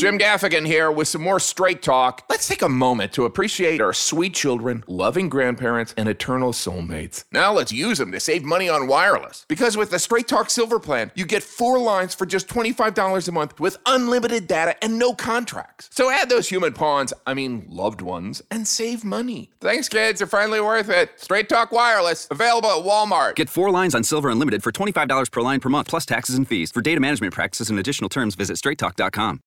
Jim Gaffigan here with some more Straight Talk. Let's take a moment to appreciate our sweet children, loving grandparents, and eternal soulmates. Now let's use them to save money on wireless. Because with the Straight Talk Silver Plan, you get 4 lines for just $25 a month with unlimited data and no contracts. So add those human pawns, loved ones, and save money. Thanks, kids. They're finally worth it. Straight Talk Wireless, available at Walmart. Get 4 lines on Silver Unlimited for $25 per line per month, plus taxes and fees. For data management practices and additional terms, visit straighttalk.com.